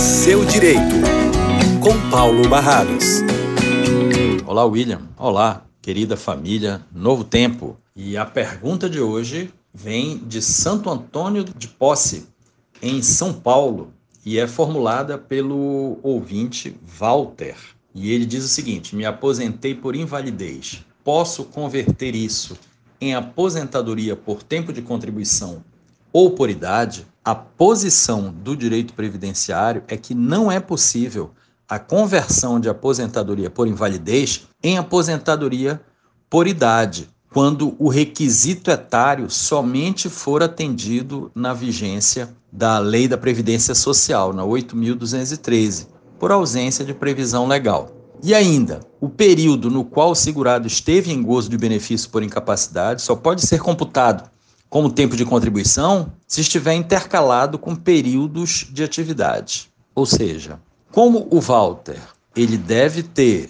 Seu Direito, com Paulo Barradas. Olá, William. Olá, querida família Novo Tempo. E a pergunta de hoje vem de Santo Antônio de Posse, em São Paulo, e é formulada pelo ouvinte Walter. E ele diz o seguinte: me aposentei por invalidez. Posso converter isso em aposentadoria por tempo de contribuição ou por idade? A posição do direito previdenciário é que não é possível a conversão de aposentadoria por invalidez em aposentadoria por idade, quando o requisito etário somente for atendido na vigência da Lei da Previdência Social, na 8.213, por ausência de previsão legal. E ainda, o período no qual o segurado esteve em gozo de benefício por incapacidade só pode ser computado como tempo de contribuição se estiver intercalado com períodos de atividade. Ou seja, como o Walter ele deve ter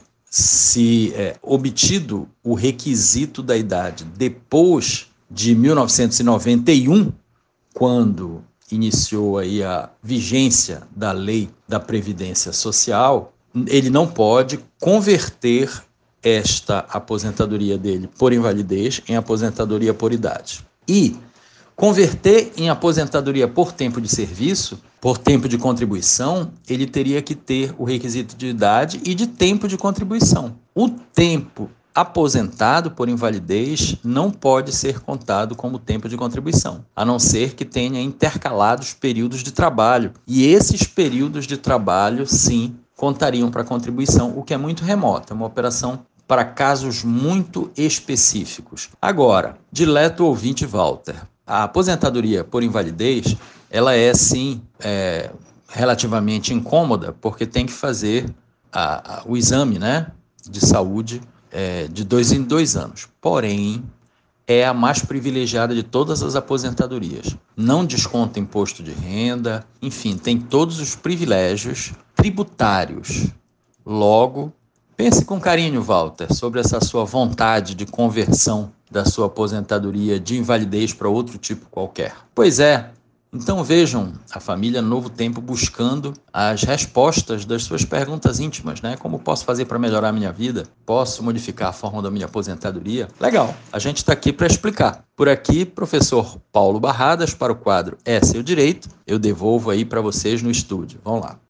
obtido o requisito da idade depois de 1991, quando iniciou aí a vigência da Lei da Previdência Social, ele não pode converter esta aposentadoria dele por invalidez em aposentadoria por idade. E converter em aposentadoria por tempo de serviço, por tempo de contribuição, ele teria que ter o requisito de idade e de tempo de contribuição. O tempo aposentado por invalidez não pode ser contado como tempo de contribuição, a não ser que tenha intercalados períodos de trabalho. E esses períodos de trabalho, sim, contariam para contribuição, o que é muito remoto, é uma operação para casos muito específicos. Agora, dileto ouvinte Walter, a aposentadoria por invalidez, ela é sim relativamente incômoda, porque tem que fazer o exame, né, de saúde de 2 em 2 anos. Porém, é a mais privilegiada de todas as aposentadorias. Não desconta imposto de renda, enfim, tem todos os privilégios tributários. Logo, pense com carinho, Walter, sobre essa sua vontade de conversão da sua aposentadoria de invalidez para outro tipo qualquer. Pois é, então vejam a família Novo Tempo buscando as respostas das suas perguntas íntimas, né? Como posso fazer para melhorar a minha vida? Posso modificar a forma da minha aposentadoria? Legal, a gente está aqui para explicar. Por aqui, professor Paulo Barradas para o quadro É Seu Direito. Eu devolvo aí para vocês no estúdio. Vamos lá.